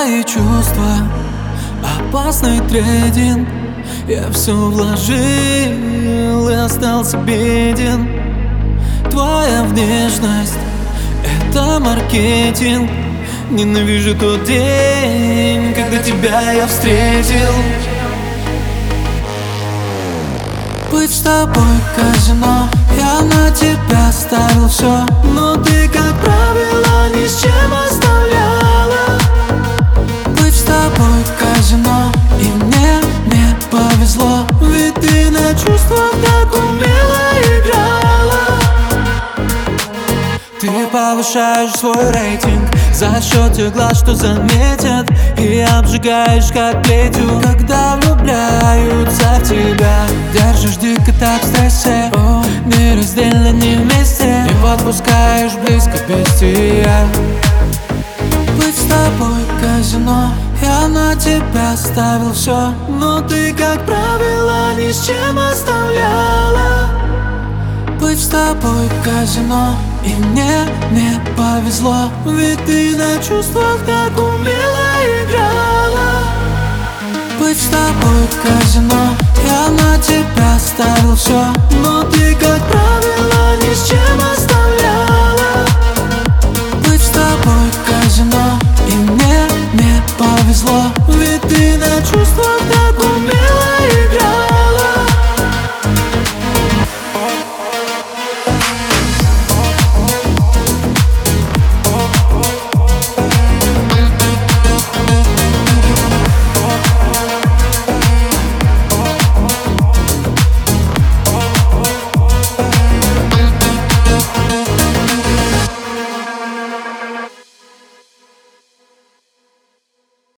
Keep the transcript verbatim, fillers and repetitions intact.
твои чувства, опасный трейдинг. Я все вложил и остался беден. Твоя внешность — это маркетинг. Ненавижу тот день, когда тебя я встретил. Быть с тобой казино, я на тебя ставил все, но ты, как правило, ни с чем оставляла. Быть с тобой казино, и мне не повезло, ведь ты на чувствах так умело играла. Ты повышаешь свой рейтинг за счет тех глаз, что заметят, и обжигаешь как плетью, когда влюбляются в тебя. Держишь дико так в стрессе, о, нераздельно не вместе, не подпускаешь близко без тебя. Быть с тобой казино, я на тебя ставил все, но ты, как правило, ни с чем оставляла. Быть с тобой казино, и мне не повезло, ведь ты на чувствах так умело играла. Быть с тобой казино, я на тебя ставил все, но ты, как правило, ни с чем оставляла.